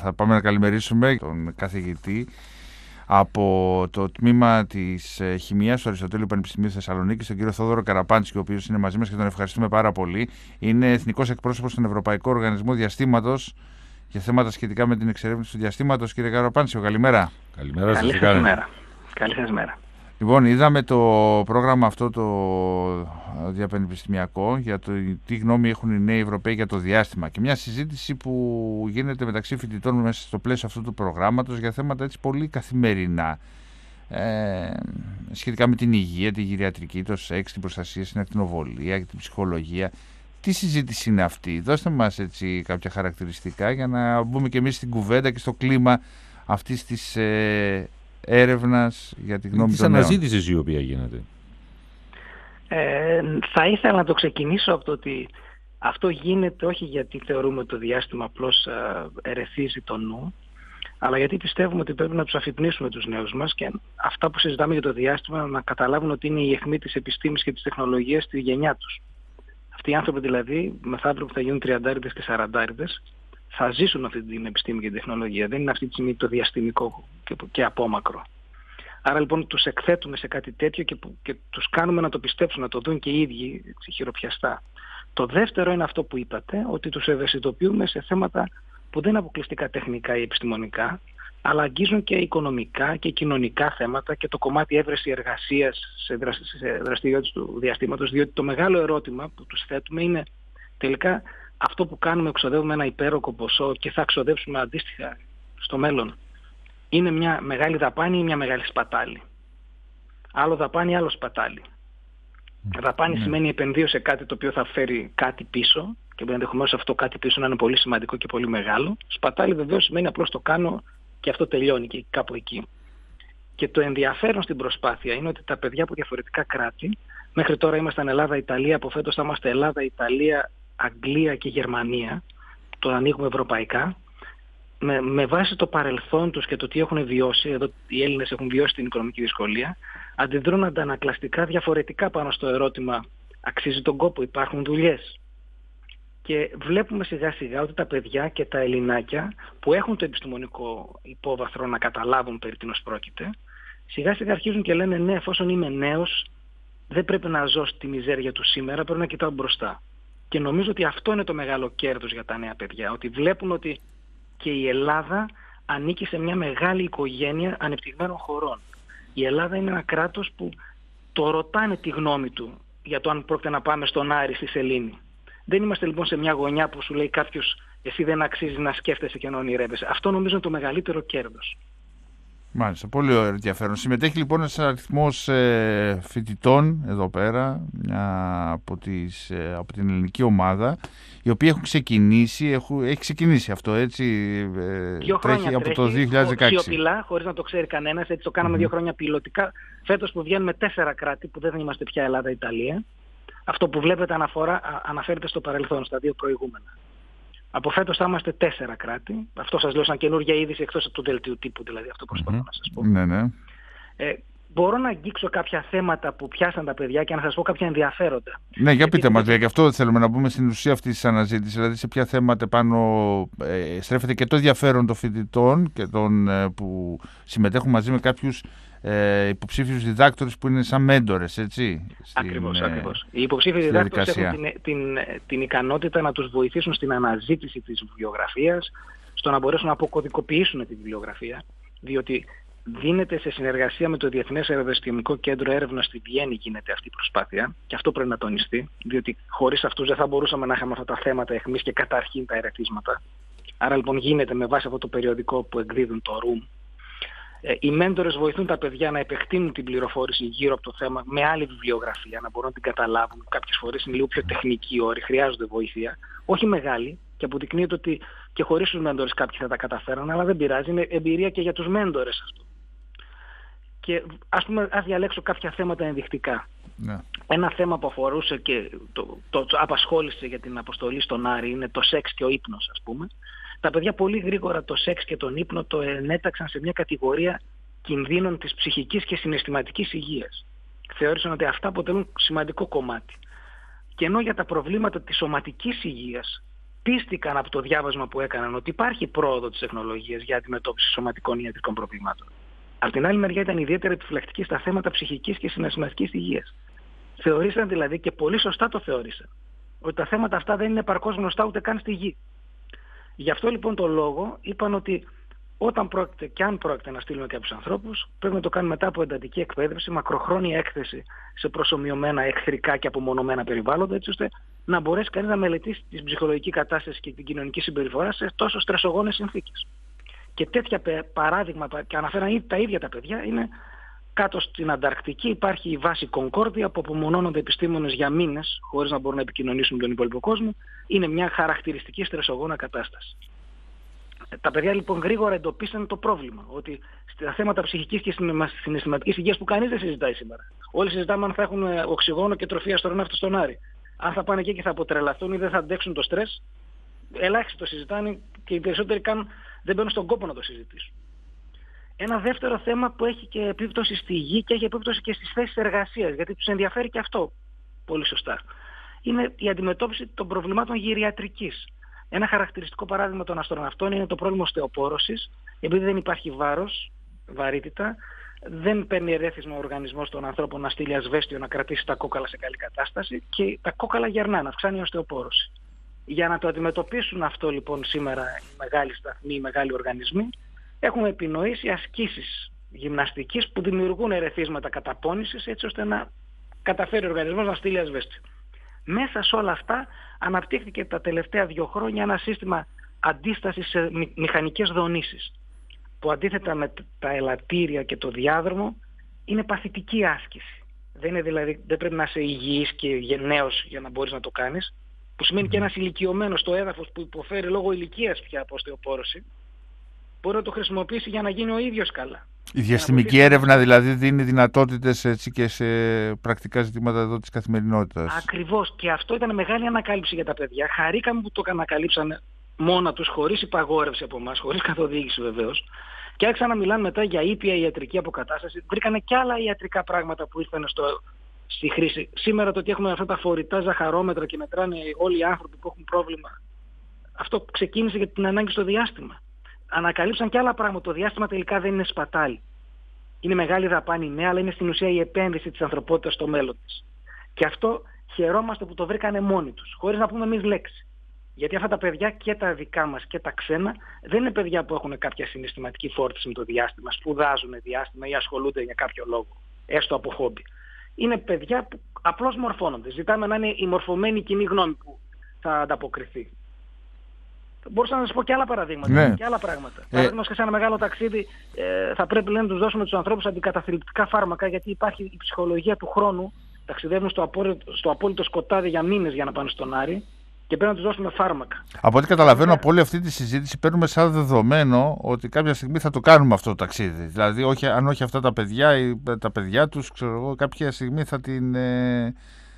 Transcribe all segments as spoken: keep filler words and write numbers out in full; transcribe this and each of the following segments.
θα πάμε να καλημερίσουμε τον καθηγητή από το τμήμα της Χημείας του Αριστοτέλειου Πανεπιστημίου Θεσσαλονίκης, τον κύριο Θόδωρο Καραπάντσικη, ο οποίος είναι μαζί μας και τον ευχαριστούμε πάρα πολύ. Είναι εθνικός εκπρόσωπος στον Ευρωπαϊκό Οργανισμό Διαστήματος για θέματα σχετικά με την εξερεύνηση του διαστήματος. Κύριε Καραπάντσικο, καλημέρα. Καλημέρα σας. Καλή σας μέρα. Καλή σας μέρα. Λοιπόν, είδαμε το πρόγραμμα αυτό το διαπανεπιστημιακό για το τι γνώμη έχουν οι νέοι Ευρωπαίοι για το διάστημα και μια συζήτηση που γίνεται μεταξύ φοιτητών μέσα στο πλαίσιο αυτού του προγράμματος για θέματα έτσι πολύ καθημερινά ε, σχετικά με την υγεία, τη γυριατρική, το σεξ, την προστασία στην ακτινοβολία και την ψυχολογία. Τι συζήτηση είναι αυτή? Δώστε μας έτσι κάποια χαρακτηριστικά για να μπούμε και εμείς στην κουβέντα και στο κλίμα αυτής της ε, έρευνας για τη γνώμη της των νέων. Της αναζήτησης η οποία γίνεται. Ε, θα ήθελα να το ξεκινήσω από το ότι αυτό γίνεται όχι γιατί θεωρούμε ότι το διάστημα απλώς ερεθίζει το νου, αλλά γιατί πιστεύουμε ότι πρέπει να τους αφυπνίσουμε τους νέους μας και αυτά που συζητάμε για το διάστημα να καταλάβουν ότι είναι η αιχμή της επιστήμης και της τεχνολογίας στη γενιά τους. Αυτοί οι άνθρωποι δηλαδή, μεθαύριο που θα γίνουν τριαντάριδες και σαραντάριδες, θα ζήσουν αυτή την επιστήμη και την τεχνολογία. Δεν είναι αυτή τη στιγμή το διαστημικό και, και απόμακρο. Άρα λοιπόν τους εκθέτουμε σε κάτι τέτοιο και, και τους κάνουμε να το πιστέψουν, να το δουν και οι ίδιοι έτσι, χειροπιαστά. Το δεύτερο είναι αυτό που είπατε, ότι τους ευαισθητοποιούμε σε θέματα που δεν είναι αποκλειστικά τεχνικά ή επιστημονικά, αλλά αγγίζουν και οικονομικά και κοινωνικά θέματα και το κομμάτι έβρεση εργασίας σε, δρασ, σε δραστηριότητες του διαστήματος, διότι το μεγάλο ερώτημα που τους θέτουμε είναι τελικά αυτό που κάνουμε, εξοδεύουμε ένα υπέροχο ποσό και θα εξοδεύσουμε αντίστοιχα στο μέλλον. Είναι μια μεγάλη δαπάνη ή μια μεγάλη σπατάλη? Άλλο δαπάνη, άλλο σπατάλη. Mm. Δαπάνη mm. σημαίνει επενδύω σε κάτι το οποίο θα φέρει κάτι πίσω και ενδεχομένως αυτό κάτι πίσω να είναι πολύ σημαντικό και πολύ μεγάλο. Σπατάλη βεβαίως σημαίνει απλώς το κάνω και αυτό τελειώνει και κάπου εκεί. Και το ενδιαφέρον στην προσπάθεια είναι ότι τα παιδιά από διαφορετικά κράτη, μέχρι τώρα ήμασταν Ελλάδα, Ιταλία, από φέτος θα είμαστε Ελλάδα, Ιταλία, Αγγλία και Γερμανία, το ανοίγουμε ευρωπαϊκά, με, με βάση το παρελθόν τους και το τι έχουν βιώσει, εδώ οι Έλληνες έχουν βιώσει την οικονομική δυσκολία, αντιδρούν αντανακλαστικά διαφορετικά πάνω στο ερώτημα αξίζει τον κόπο, υπάρχουν δουλειές. Και βλέπουμε σιγά σιγά ότι τα παιδιά και τα Ελληνάκια που έχουν το επιστημονικό υπόβαθρο να καταλάβουν περί τίνος πρόκειται, σιγά σιγά αρχίζουν και λένε ναι, εφόσον είμαι νέος, δεν πρέπει να ζω στη μιζέρια του σήμερα, πρέπει να κοιτάω μπροστά. Και νομίζω ότι αυτό είναι το μεγάλο κέρδος για τα νέα παιδιά, ότι βλέπουν ότι και η Ελλάδα ανήκει σε μια μεγάλη οικογένεια ανεπτυγμένων χωρών. Η Ελλάδα είναι ένα κράτος που το ρωτάνε τη γνώμη του για το αν πρόκειται να πάμε στον Άρη, στη Σελήνη. Δεν είμαστε λοιπόν σε μια γωνιά που σου λέει κάποιος εσύ δεν αξίζει να σκέφτεσαι και να ονειρεύεσαι. Αυτό νομίζω είναι το μεγαλύτερο κέρδος. Μάλιστα, πολύ ενδιαφέρον. Συμμετέχει λοιπόν ένας αριθμός ε, φοιτητών εδώ πέρα μια, από, τις, ε, από την ελληνική ομάδα, οι οποίοι έχουν ξεκινήσει, έχουν, έχει ξεκινήσει αυτό έτσι, ε, δύο τρέχει χρόνια από τρέχει, το δύο χιλιάδες δεκαέξι. Σιωπηλά, χωρίς να το ξέρει κανένας, έτσι το κάναμε mm-hmm. δύο χρόνια πιλωτικά. Φέτος που βγαίνουμε τέσσερα κράτη, που δεν είμαστε πια Ελλάδα-Ιταλία, αυτό που βλέπετε αναφορά, αναφέρεται στο παρελθόν, στα δύο προηγούμενα. Από φέτος θα είμαστε τέσσερα κράτη. Αυτό σας λέω σαν καινούργια είδηση εκτός από του δελτίου τύπου, δηλαδή αυτό προσπαθώ mm-hmm. να σας πω. Ναι, ναι. Ε, μπορώ να αγγίξω κάποια θέματα που πιάσαν τα παιδιά και να σας πω κάποια ενδιαφέροντα. Ναι, για πείτε μας, γι' αυτό θέλουμε να μπούμε στην ουσία αυτής της αναζήτησης, δηλαδή σε ποια θέματα πάνω ε, στρέφεται και το ενδιαφέρον των φοιτητών και των ε, που συμμετέχουν μαζί με κάποιους ε, υποψήφιους διδάκτορες που είναι σαν μέντορες, έτσι. Στην, ακριβώς, ε, ακριβώς. Οι υποψήφιοι διδάκτορες έχουν την, την, την ικανότητα να τους βοηθήσουν στην αναζήτηση της βιβλιογραφίας, στο να μπορέσουν να αποκωδικοποιήσουν τη βιβλιογραφία, διότι δίνεται σε συνεργασία με το Διεθνές Αεροδραστημικό Κέντρο Έρευνας στη Βιέννη γίνεται αυτή η προσπάθεια και αυτό πρέπει να τονιστεί, διότι χωρίς αυτούς δεν θα μπορούσαμε να είχαμε αυτά τα θέματα εχμής και καταρχήν τα ερεθίσματα. Άρα λοιπόν γίνεται με βάση αυτό το περιοδικό που εκδίδουν το Room. Ε, οι μέντορες βοηθούν τα παιδιά να επεκτείνουν την πληροφόρηση γύρω από το θέμα με άλλη βιβλιογραφία, να μπορούν να την καταλάβουν. Κάποιες φορές είναι λίγο πιο τεχνικοί όροι, χρειάζονται βοήθεια. Όχι μεγάλη, και αποδεικνύεται ότι και χωρίς τους μέντορες κάποιοι θα τα καταφέραν, αλλά δεν πειράζει, είναι εμπειρία και για τους μέντορες αυτό. Και ας πούμε, ας διαλέξω κάποια θέματα ενδεικτικά. Ναι. Ένα θέμα που αφορούσε και το, το, το απασχόλησε για την αποστολή στον Άρη είναι το σεξ και ο ύπνος, ας πούμε. Τα παιδιά πολύ γρήγορα το σεξ και τον ύπνο το ενέταξαν σε μια κατηγορία κινδύνων της ψυχικής και συναισθηματικής υγείας. Θεώρησαν ότι αυτά αποτελούν σημαντικό κομμάτι. Και ενώ για τα προβλήματα της σωματικής υγείας πίστηκαν από το διάβασμα που έκαναν ότι υπάρχει πρόοδο της τεχνολογίας για αντιμετώπιση σωματικών ή ιατρικών προβλημάτων. Από την άλλη μεριά ήταν ιδιαίτερα επιφυλακτικοί στα θέματα ψυχικής και συναισθηματικής υγείας. Θεωρήσαν δηλαδή, και πολύ σωστά το θεώρησαν, ότι τα θέματα αυτά δεν είναι επαρκώς γνωστά ούτε καν στη γη. Γι' αυτό λοιπόν το λόγο είπαν ότι όταν πρόκειται και αν πρόκειται να στείλουμε κάποιους ανθρώπους, πρέπει να το κάνουμε μετά από εντατική εκπαίδευση, μακροχρόνια έκθεση σε προσομοιωμένα εχθρικά και απομονωμένα περιβάλλοντα, έτσι ώστε να μπορέσει κανείς να μελετήσει την ψυχολογική κατάσταση και την κοινωνική συμπεριφορά σε τόσο στρεσογόνες συνθήκες. Και τέτοια παράδειγμα, και αναφέραν τα ίδια τα παιδιά, είναι κάτω στην Ανταρκτική υπάρχει η βάση Κονκόρδια που απομονώνονται επιστήμονες για μήνες χωρίς να μπορούν να επικοινωνήσουν με τον υπόλοιπο κόσμο. Είναι μια χαρακτηριστική στρεσογόνα κατάσταση. Τα παιδιά λοιπόν γρήγορα εντοπίσαν το πρόβλημα, ότι στα θέματα ψυχικής και συναισθηματικής υγείας που κανείς δεν συζητάει σήμερα. Όλοι συζητάμε αν θα έχουν οξυγόνο και τροφή αστροναύτες στον Άρη. Αν θα πάνε εκεί και θα αποτρελαθούν ή δεν θα αντέξουν το στρες, ελάχιστοι το συζητάνε και οι περισσότεροι καν δεν μπαίνουν στον κόπο να το συζητήσουν. Ένα δεύτερο θέμα που έχει και επίπτωση στη γη και έχει επίπτωση και στις θέσεις εργασίας, γιατί τους ενδιαφέρει και αυτό πολύ σωστά, είναι η αντιμετώπιση των προβλημάτων γυριατρικής. Ένα χαρακτηριστικό παράδειγμα των αστροναυτών είναι το πρόβλημα οστεοπόρωσης, επειδή δεν υπάρχει βάρος, βαρύτητα, δεν παίρνει ερέθισμα ο οργανισμός των ανθρώπων να στείλει ασβέστιο να κρατήσει τα κόκαλα σε καλή κατάσταση και τα κόκαλα γερνάνε, αυξάνει η οστεοπόρωση. Για να το αντιμετωπίσουν αυτό λοιπόν σήμερα οι μεγάλοι σταθμοί, οι μεγάλοι οργανισμοί, έχουμε επινοήσει ασκήσεις γυμναστικής που δημιουργούν ερεθίσματα καταπώνησης έτσι ώστε να καταφέρει ο οργανισμός να στείλει ασβέστιο. Μέσα σε όλα αυτά αναπτύχθηκε τα τελευταία δύο χρόνια ένα σύστημα αντίστασης σε μηχανικές δονήσεις, που αντίθετα με τα ελαττήρια και το διάδρομο είναι παθητική άσκηση. Δεν, είναι δηλαδή, δεν πρέπει να είσαι υγιής και νέος για να μπορείς να το κάνεις, που σημαίνει και ένας ηλικιωμένος στο έδαφος που υποφέρει λόγω ηλικίας πια από οστεοπόρωση, μπορεί να το χρησιμοποιήσει για να γίνει ο ίδιος καλά. Η διαστημική έρευνα δηλαδή δίνει δυνατότητες έτσι και σε πρακτικά ζητήματα εδώ της καθημερινότητας. Ακριβώς. Και αυτό ήταν μεγάλη ανακάλυψη για τα παιδιά. Χαρήκαμε που το ανακαλύψαν μόνα τους, χωρίς υπαγόρευση από εμάς, χωρίς καθοδήγηση βεβαίως. Και άρχισαν να μιλάνε μετά για ήπια ιατρική αποκατάσταση. Βρήκανε και άλλα ιατρικά πράγματα που ήρθαν στο, στη χρήση. Σήμερα το ότι έχουμε αυτά τα φορητά ζαχαρόμετρα και μετράνε όλοι οι άνθρωποι που έχουν πρόβλημα, αυτό ξεκίνησε για την ανάγκη στο διάστημα. Ανακαλύψαν και άλλα πράγματα. Το διάστημα τελικά δεν είναι σπατάλη. Είναι μεγάλη δαπάνη, ναι, αλλά είναι στην ουσία η επένδυση της ανθρωπότητας στο μέλλον της. Και αυτό χαιρόμαστε που το βρήκανε μόνοι τους, χωρίς να πούμε εμείς λέξη. Γιατί αυτά τα παιδιά και τα δικά μας και τα ξένα δεν είναι παιδιά που έχουν κάποια συναισθηματική φόρτιση με το διάστημα, σπουδάζουν διάστημα ή ασχολούνται για κάποιο λόγο, έστω από χόμπι. Είναι παιδιά που απλώς μορφώνονται. Ζητάμε να είναι η μορφωμένη κοινή γνώμη που θα ανταποκριθεί. Μπορούσα να σας πω και άλλα παραδείγματα, ναι. και άλλα πράγματα. Ε... Παραδείγματος και σε ένα μεγάλο ταξίδι ε, θα πρέπει λένε, να τους δώσουμε τους ανθρώπους αντικαταθλιπτικά φάρμακα, γιατί υπάρχει η ψυχολογία του χρόνου. Ταξιδεύουν στο απόλυτο, στο απόλυτο σκοτάδι για μήνες για να πάνε στον Άρη και πρέπει να τους δώσουμε φάρμακα. Από ό,τι καταλαβαίνω από όλη αυτή τη συζήτηση παίρνουμε σαν δεδομένο ότι κάποια στιγμή θα το κάνουμε αυτό το ταξίδι. Δηλαδή όχι, αν όχι αυτά τα παιδιά ή τα παιδιά τους, ξέρω εγώ, κάποια στιγμή θα την... Ε...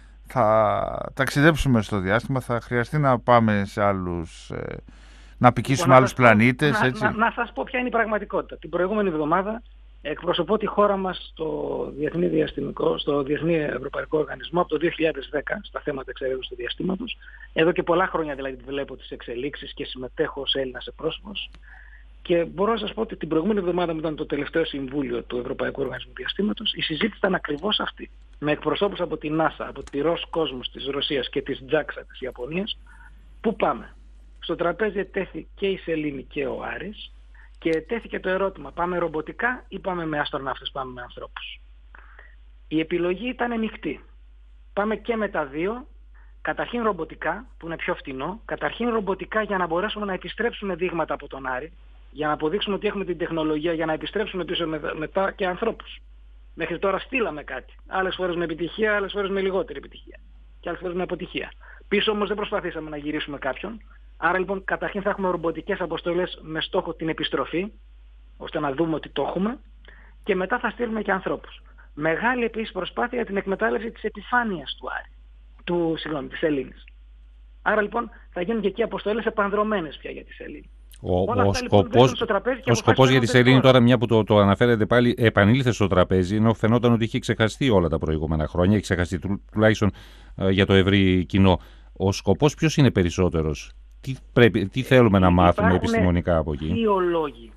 θα ταξιδέψουμε στο διάστημα, θα χρειαστεί να πάμε σε άλλους, ε, να απικήσουμε άλλους πλανήτες. Να, έτσι. Να, να σας πω ποια είναι η πραγματικότητα. Την προηγούμενη εβδομάδα εκπροσωπώ τη χώρα μας στο Διεθνή Διαστημικό, στο Διεθνή Ευρωπαϊκό Οργανισμό από το δύο χιλιάδες δέκα στα θέματα εξερεύνησης του διαστήματος. Εδώ και πολλά χρόνια δηλαδή βλέπω τις εξελίξεις και συμμετέχω ως Έλληνας εκπρόσωπος. Και μπορώ να σας πω ότι την προηγούμενη εβδομάδα που ήταν το τελευταίο συμβούλιο του Ευρωπαϊκού Οργανισμού Διαστήματος, η συζήτηση ήταν ακριβώς αυτή. Με εκπροσώπους από την NASA, από τη Roskosmos της Ρωσίας και της τζάξα της Ιαπωνίας. Πού πάμε? Στο τραπέζι ετέθη και η Σελήνη και ο Άρης και ετέθηκε το ερώτημα, πάμε ρομποτικά ή πάμε με αστροναύτες, πάμε με ανθρώπους? Η επιλογή ήταν ανοιχτή. Πάμε και με τα δύο. Καταρχήν ρομποτικά, που είναι πιο φτηνό. Καταρχήν ρομποτικά για να μπορέσουμε να επιστρέψουμε δείγματα από τον Άρη, για να αποδείξουμε ότι έχουμε την τεχνολογία για να επιστρέψουμε πίσω μετά και ανθρώπους. Μέχρι τώρα στείλαμε κάτι. Άλλες φορές με επιτυχία, άλλες φορές με λιγότερη επιτυχία. Και άλλες φορές με αποτυχία. Πίσω όμως δεν προσπαθήσαμε να γυρίσουμε κάποιον. Άρα λοιπόν καταρχήν θα έχουμε ρομποτικές αποστολές με στόχο την επιστροφή, ώστε να δούμε ότι το έχουμε. Και μετά θα στείλουμε και ανθρώπους. Μεγάλη επίσης προσπάθεια την εκμετάλλευση της επιφάνειας του Άρη. Του, συγγνώμη, της Σελήνης. Άρα λοιπόν θα γίνουν και εκεί αποστολές επανδρωμένες πια για τη Σελήνη. Ο, ο σκοπός, ο σκοπός για τη Σελήνη τώρα, μια που το, το αναφέρετε πάλι, επανήλθε στο τραπέζι, ενώ φαινόταν ότι είχε ξεχαστεί όλα τα προηγούμενα χρόνια, έχει ξεχαστεί του, τουλάχιστον ε, για το ευρύ κοινό. Ο σκοπός ποιος είναι περισσότερος? Τι, πρέπει, τι θέλουμε να μάθουμε επιστημονικά από εκεί? Δύο λόγοι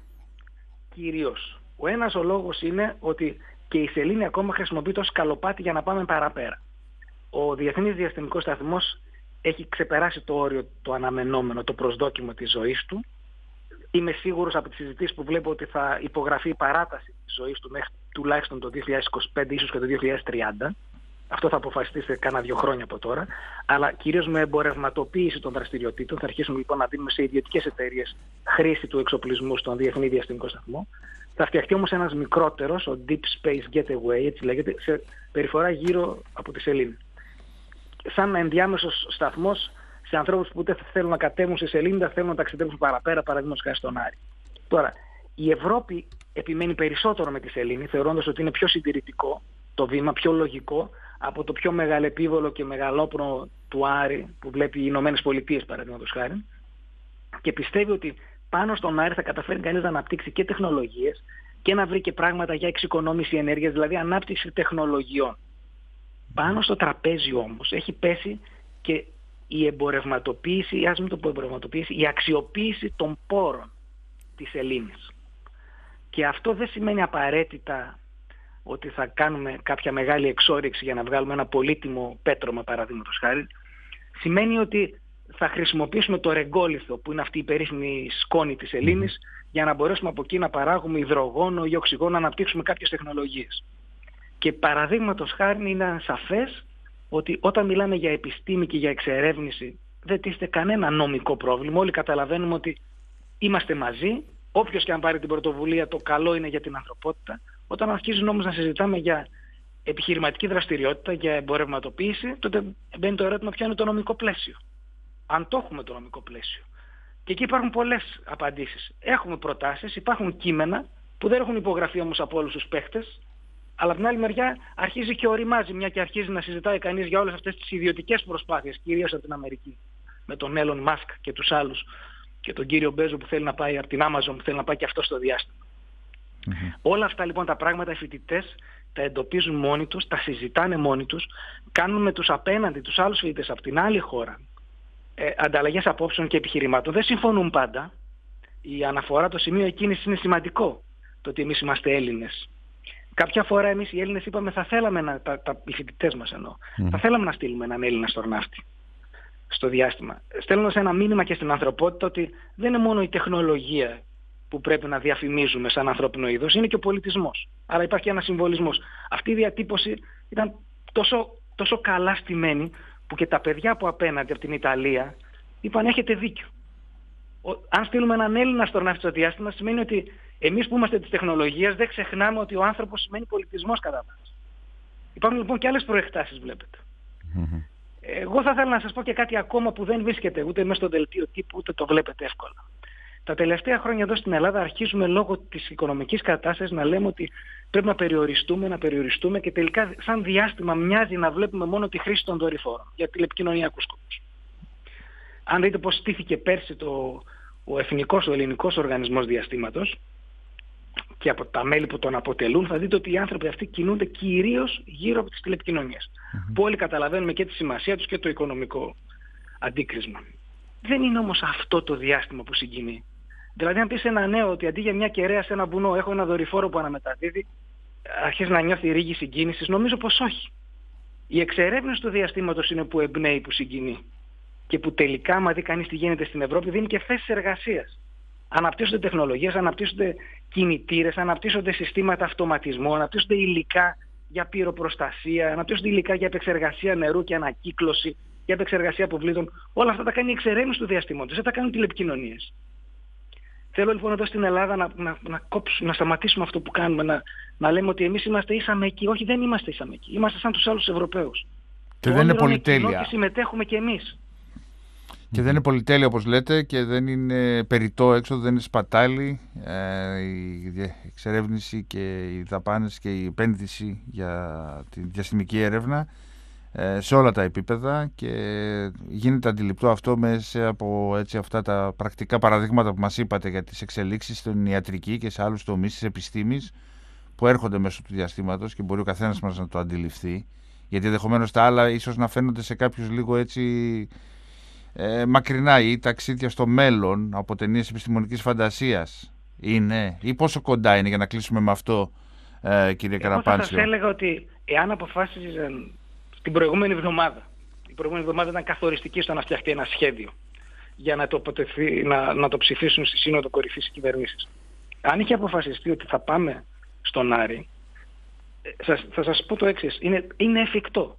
κυρίως. Ο ένας ο λόγος είναι ότι και η σελήνη ακόμα χρησιμοποιείται ως σκαλοπάτι για να πάμε παραπέρα. Ο Διεθνής Διαστημικός Σταθμός έχει ξεπεράσει το όριο το αναμενόμενο, το προσδόκιμο της ζωής του. Είμαι σίγουρος από τις συζητήσεις που βλέπω ότι θα υπογραφεί η παράταση της ζωής του μέχρι τουλάχιστον το δύο χιλιάδες είκοσι πέντε, ίσως και το δύο χιλιάδες τριάντα. Αυτό θα αποφασιστεί σε κάνα δύο χρόνια από τώρα. Αλλά κυρίως με εμπορευματοποίηση των δραστηριοτήτων. Θα αρχίσουμε λοιπόν να δίνουμε σε ιδιωτικές εταιρείες χρήση του εξοπλισμού στον Διεθνή Διαστημικό Σταθμό. Θα φτιαχτεί όμως ένας μικρότερος, ο Deep Space Getaway, έτσι λέγεται, σε περιφορά γύρω από τη σελήνη. Σαν ενδιάμεσος σταθμός σε ανθρώπους που ούτε θέλουν να κατέβουν στη σελήνη, δεν θέλουν να ταξιδέψουν παραπέρα, παραδείγματος χάρη στον Άρη. Τώρα, η Ευρώπη επιμένει περισσότερο με τη σελήνη, θεωρώντας ότι είναι πιο συντηρητικό το βήμα, πιο λογικό από το πιο μεγαλεπίβολο και μεγαλόπνο του Άρη που βλέπει οι Ηνωμένες Πολιτείες, παραδείγματος χάρη, και πιστεύει ότι πάνω στον Άρη θα καταφέρει κανείς να αναπτύξει και τεχνολογίες και να βρει και πράγματα για εξοικονόμηση ενέργειας, δηλαδή ανάπτυξη τεχνολογιών. Πάνω στο τραπέζι όμως έχει πέσει και η εμπορευματοποίηση, ας μην το πω εμπορευματοποίηση, η αξιοποίηση των πόρων της σελήνης. Και αυτό δεν σημαίνει απαραίτητα ότι θα κάνουμε κάποια μεγάλη εξόρυξη για να βγάλουμε ένα πολύτιμο πέτρωμα, παραδείγματος χάρη. Σημαίνει ότι θα χρησιμοποιήσουμε το ρεγκόλιθο, που είναι αυτή η περίφημη σκόνη της σελήνης, για να μπορέσουμε από εκεί να παράγουμε υδρογόνο ή οξυγόνο, να αναπτύξουμε κάποιες τεχνολογίες. Και παραδείγματος χάρη είναι σαφές ότι όταν μιλάμε για επιστήμη και για εξερεύνηση δεν τίθεται κανένα νομικό πρόβλημα. Όλοι καταλαβαίνουμε ότι είμαστε μαζί, όποιος και αν πάρει την πρωτοβουλία το καλό είναι για την ανθρωπότητα. Όταν αρχίζουν όμως να συζητάμε για επιχειρηματική δραστηριότητα, για εμπορευματοποίηση, τότε μπαίνει το ερώτημα ποιο είναι το νομικό πλαίσιο. Αν το έχουμε το νομικό πλαίσιο. Και εκεί υπάρχουν πολλές απαντήσεις. Έχουμε προτάσεις, υπάρχουν κείμενα που δεν έχουν υπογραφεί όμως από όλους τους παίχτες, αλλά από την άλλη μεριά αρχίζει και οριμάζει, μια και αρχίζει να συζητάει κανείς για όλες αυτές τις ιδιωτικές προσπάθειες, κυρίως από την Αμερική, με τον Elon Musk και τους άλλους, και τον κύριο Μπέζο που θέλει να πάει από την Amazon, που θέλει να πάει και αυτό στο διάστημα. Mm-hmm. Όλα αυτά λοιπόν τα πράγματα οι φοιτητές τα εντοπίζουν μόνοι τους, τα συζητάνε μόνοι τους, κάνουν με τους απέναντι, τους άλλους φοιτητές από την άλλη χώρα, ε, ανταλλαγές απόψεων και επιχειρημάτων. Δεν συμφωνούν πάντα. Η αναφορά, το σημείο εκκίνησης είναι σημαντικό, το ότι εμείς είμαστε Έλληνες. Κάποια φορά εμείς οι Έλληνες είπαμε θα θέλαμε να, τα, τα, οι φοιτητές μας εννοώ, mm. θα θέλαμε να στείλουμε έναν Έλληνα στορναύτη στο διάστημα. Στέλνοντας ένα μήνυμα και στην ανθρωπότητα ότι δεν είναι μόνο η τεχνολογία που πρέπει να διαφημίζουμε σαν ανθρώπινο είδος, είναι και ο πολιτισμός. Άρα υπάρχει και ένας συμβολισμός. Αυτή η διατύπωση ήταν τόσο, τόσο καλά στημένη που και τα παιδιά που απέναντι από την Ιταλία είπαν έχετε δίκιο. Ο, αν στείλουμε έναν Έλληνα στορναύτη στο διάστημα σημαίνει ότι εμείς που είμαστε της τεχνολογίας δεν ξεχνάμε ότι ο άνθρωπος σημαίνει πολιτισμός κατά βάση. Υπάρχουν λοιπόν και άλλες προεκτάσεις βλέπετε. Mm-hmm. Εγώ θα ήθελα να σας πω και κάτι ακόμα που δεν βρίσκεται ούτε μέσα στο δελτίο τύπου ούτε το βλέπετε εύκολα. Τα τελευταία χρόνια εδώ στην Ελλάδα αρχίζουμε λόγω της οικονομικής κατάστασης να λέμε ότι πρέπει να περιοριστούμε, να περιοριστούμε και τελικά σαν διάστημα μοιάζει να βλέπουμε μόνο τη χρήση των δορυφόρων για τηλεπικοινωνιακούς σκοπούς. Αν δείτε πώς στήθηκε πέρσι το, ο εθνικός, ο ελληνικός οργανισμός διαστήματος και από τα μέλη που τον αποτελούν, θα δείτε ότι οι άνθρωποι αυτοί κινούνται κυρίως γύρω από τις τηλεπικοινωνίες. Mm-hmm. Που όλοι καταλαβαίνουμε και τη σημασία τους και το οικονομικό αντίκρισμα. Δεν είναι όμως αυτό το διάστημα που συγκινεί. Δηλαδή αν πεις ένα νέο ότι αντί για μια κεραία σε ένα βουνό έχω ένα δορυφόρο που αναμεταδίδει, αρχίζει να νιώθει ρίγη συγκίνησης, νομίζω πως όχι. Η εξερεύνηση του διαστήματος είναι που εμπνέει, που συγκινεί. Και που τελικά, άμα δει κανείς τι γίνεται στην Ευρώπη, δίνει και θέσεις εργασίας. Αναπτύσσονται τεχνολογίες, αναπτύσσονται κινητήρες, αναπτύσσονται συστήματα αυτοματισμού, αναπτύσσονται υλικά για πυροπροστασία, αναπτύσσονται υλικά για επεξεργασία νερού και ανακύκλωση, για επεξεργασία αποβλήτων. Όλα αυτά τα κάνει η εξερεύνηση του διαστήματος, δεν τα κάνουν τηλεπικοινωνίες. Θέλω λοιπόν εδώ στην Ελλάδα να, να, να, κόψουμε, να σταματήσουμε αυτό που κάνουμε, να, να λέμε ότι εμείς είμαστε ίσαμε εκεί. Όχι, δεν είμαστε ίσαμε εκεί. Είμαστε σαν τους άλλους Ευρωπαίους. Και το δεν είναι πολυτέλεια. Και συμμετέχουμε κι εμείς. Και δεν είναι πολυτέλεια όπως λέτε και δεν είναι περιττό έξοδο, δεν είναι σπατάλη ε, η εξερεύνηση και οι δαπάνες και η επένδυση για τη διαστημική έρευνα ε, σε όλα τα επίπεδα και γίνεται αντιληπτό αυτό μέσα από έτσι, αυτά τα πρακτικά παραδείγματα που μας είπατε για τις εξελίξεις στην ιατρική και σε άλλους τομείς της επιστήμης που έρχονται μέσω του διαστήματος και μπορεί ο καθένας μας να το αντιληφθεί, γιατί ενδεχομένως τα άλλα ίσως να φαίνονται σε κάποιους λίγο έτσι ε, μακρινά ή ταξίδια στο μέλλον από ταινίες επιστημονικής φαντασίας είναι, ή πόσο κοντά είναι, για να κλείσουμε με αυτό, ε, κύριε Καραπάντσιο? Εγώ θα σας έλεγα ότι εάν αποφάσιζαν την προηγούμενη εβδομάδα, η προηγούμενη εβδομάδα ήταν καθοριστική στο να φτιαχτεί ένα σχέδιο για να το, να, να το ψηφίσουν στη Σύνοδο Κορυφής της κυβερνήσης. Αν είχε αποφασιστεί ότι θα πάμε στον Άρη, σας, θα σας πω το εξής, είναι, είναι εφικτό.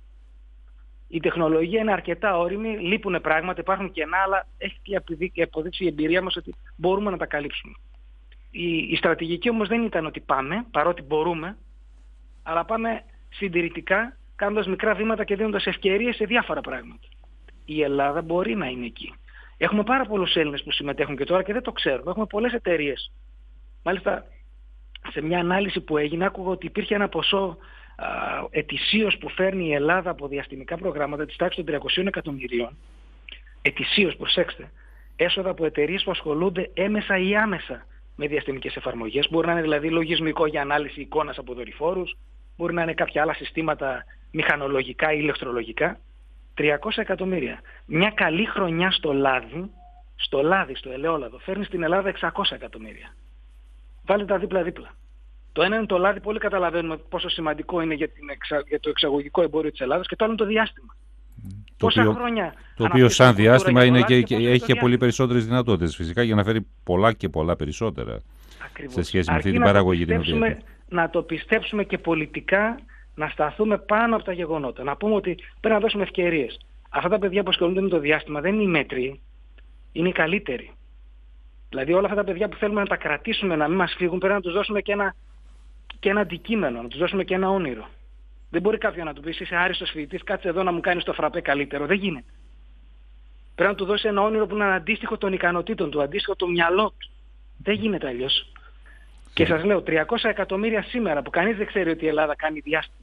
Η τεχνολογία είναι αρκετά όριμη, λείπουν πράγματα, υπάρχουν κενά, αλλά έχει αποδείξει η εμπειρία μας ότι μπορούμε να τα καλύψουμε. Η, η στρατηγική όμως δεν ήταν ότι πάμε, παρότι μπορούμε, αλλά πάμε συντηρητικά, κάνοντας μικρά βήματα και δίνοντας ευκαιρίες σε διάφορα πράγματα. Η Ελλάδα μπορεί να είναι εκεί. Έχουμε πάρα πολλούς Έλληνες που συμμετέχουν και τώρα και δεν το ξέρουμε. Έχουμε πολλές εταιρείες. Μάλιστα, σε μια ανάλυση που έγινε, άκουγα ότι υπήρχε ένα ποσό α, ετησίως που φέρνει η Ελλάδα από διαστημικά προγράμματα της τάξης των τριακοσίων εκατομμυρίων. Ετησίως, προσέξτε, έσοδα από εταιρείες που ασχολούνται έμεσα ή άμεσα με διαστημικές εφαρμογές. Μπορεί να είναι δηλαδή λογισμικό για ανάλυση εικόνας από δορυφόρους, μπορεί να είναι κάποια άλλα συστήματα μηχανολογικά ή ηλεκτρολογικά. τριακόσια εκατομμύρια. Μια καλή χρονιά στο λάδι, στο λάδι, στο ελαιόλαδο, φέρνει στην Ελλάδα εξακόσια εκατομμύρια. Βάλτε τα δίπλα-δίπλα. Το ένα είναι το λάδι, πολύ καταλαβαίνουμε πόσο σημαντικό είναι για, την εξα... για το εξαγωγικό εμπόριο της Ελλάδας, και το άλλο είναι το διάστημα. Το οποίο, χρόνια το οποίο σαν διάστημα είναι και, και, και έχει και πολύ περισσότερες δυνατότητες φυσικά για να φέρει πολλά και πολλά περισσότερα. Ακριβώς. Σε σχέση με αυτή την παραγωγή την οποία... Να το πιστέψουμε και πολιτικά, να σταθούμε πάνω από τα γεγονότα. Να πούμε ότι πρέπει να δώσουμε ευκαιρίες. Αυτά τα παιδιά που ασχολούνται με το διάστημα δεν είναι οι μέτριοι, είναι οι καλύτεροι. Δηλαδή όλα αυτά τα παιδιά που θέλουμε να τα κρατήσουμε, να μην μας φύγουν, πρέπει να τους δώσουμε και ένα, και ένα αντικείμενο, να τους δώσουμε και ένα όνειρο. Δεν μπορεί κάποιον να του πει: είσαι άριστος φοιτητής, κάτσε εδώ να μου κάνεις το φραπέ καλύτερο. Δεν γίνεται. Πρέπει να του δώσει ένα όνειρο που είναι αντίστοιχο των ικανοτήτων του, αντίστοιχο το μυαλό του. Δεν γίνεται αλλιώς. Και σας λέω, τριακόσια εκατομμύρια σήμερα που κανείς δεν ξέρει ότι η Ελλάδα κάνει διάστημα.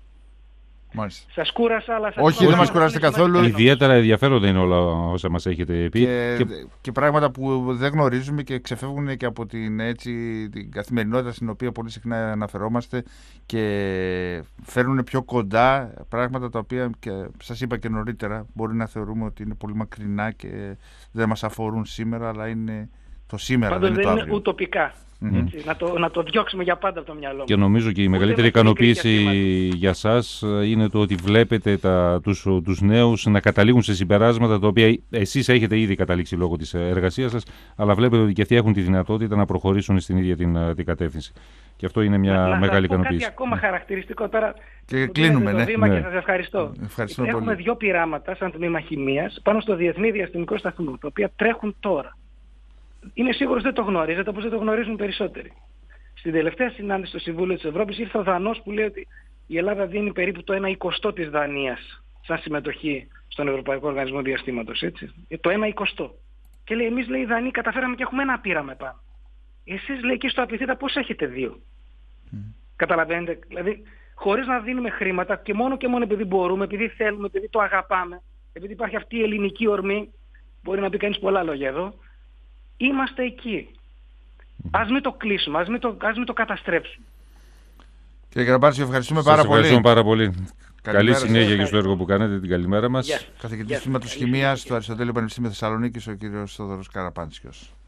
Μάλιστα. Σας κούρασα, αλλά σας όχι, δεν μας κουράσετε καθόλου. Ιδιαίτερα ενδιαφέροντα είναι όλα όσα μας έχετε πει. Και, και... και πράγματα που δεν γνωρίζουμε και ξεφεύγουν και από την, έτσι, την καθημερινότητα στην οποία πολύ συχνά αναφερόμαστε και φέρνουν πιο κοντά πράγματα τα οποία, και σας είπα και νωρίτερα, μπορεί να θεωρούμε ότι είναι πολύ μακρινά και δεν μας αφορούν σήμερα, αλλά είναι το σήμερα. Πάντως δεν δεν είναι, είναι ουτοπικά. Mm-hmm. Έτσι, να, το, να το διώξουμε για πάντα από το μυαλό μας. Και νομίζω και η μεγαλύτερη ικανοποίηση για σας είναι το ότι βλέπετε τα, τους, τους νέους να καταλήγουν σε συμπεράσματα τα οποία εσείς έχετε ήδη καταλήξει λόγω της εργασίας σας, αλλά βλέπετε ότι και αυτοί έχουν τη δυνατότητα να προχωρήσουν στην ίδια την, την κατεύθυνση. Και αυτό είναι μια να, μεγάλη να ικανοποίηση. Κάτι ακόμα χαρακτηριστικό τώρα. Και κλείνουμε, ναι. Βήμα ναι. Και σας ευχαριστώ. Ευχαριστούμε Έχουμε πολύ. δύο πειράματα σαν τμήμα χημείας πάνω στο Διεθνή Διαστημικό Σταθμό, τα οποία τρέχουν τώρα. Είναι σίγουρος δεν το γνωρίζετε, όπως δεν το γνωρίζουν περισσότεροι. Στην τελευταία συνάντηση στο Συμβούλιο της Ευρώπης ήρθε ο Δανός που λέει ότι η Ελλάδα δίνει περίπου το ένα εικοστό της Δανίας σαν συμμετοχή στον Ευρωπαϊκό Οργανισμό Διαστήματος. Έτσι. Το ένα εικοστό. Και λέει, εμείς λέει οι Δανείοι καταφέραμε και έχουμε ένα πείραμα πάνω. Εσείς λέει και στο Απιθύτα πώς έχετε δύο. Mm. Καταλαβαίνετε. Δηλαδή, χωρίς να δίνουμε χρήματα και μόνο και μόνο επειδή μπορούμε, επειδή θέλουμε, επειδή το αγαπάμε, επειδή υπάρχει αυτή η ελληνική ορμή, μπορεί να πει κανείς πολλά λόγια εδώ, είμαστε εκεί. Ας μην το κλείσουμε, ας μην το, ας μην το καταστρέψουμε. Κύριε Καραπάντσιο, ευχαριστούμε Σας πάρα πολύ. Ευχαριστούμε πάρα πολύ. Καλημέρα. Καλή συνέχεια και στο έργο που κάνετε. Την καλημέρα μας. Yes. Καθηγητής Τμήματος Χημείας στο Αριστοτέλειο Πανεπιστήμιο Θεσσαλονίκης, ο κύριος Θόδωρος Καραπάντσιος.